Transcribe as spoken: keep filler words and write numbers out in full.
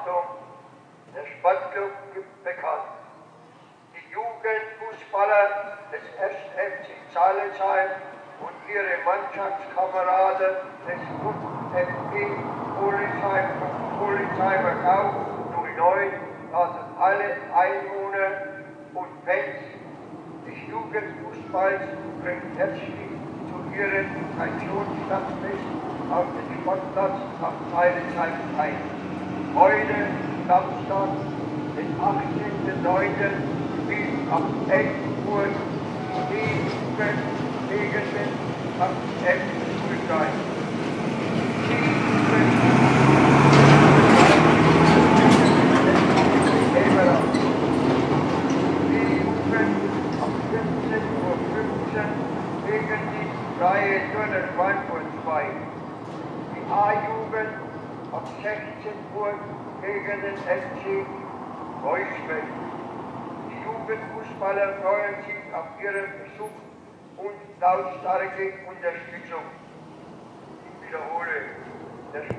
Achtung, der Sportclub gibt bekannt. Die Jugendfußballer des ersten F C Zahlenheim und ihre Mannschaftskameraden des VfB Polisheim und Polisheimer Gau null neun laden alle Einwohner und Fans des Jugendfußballs recht herzlich zu ihrem Traditionsstadtfest auf dem Sportplatz am Zahlenheim ein. Heute, Samstag, den achtzehnten neunten spielt ab elf Uhr die Jugend gegen den F C Schulstein. Die Jugend Die Jugend ab fünfzehn Uhr fünfzehn gegen die Freie Turner Frankfurt zwei. Die A-Jugend ab sechzehn Uhr gegen den F C Wolfsburg. Die Jugendfußballer freuen sich auf ihren Besuch und lautstarke Unterstützung. Ich wiederhole, der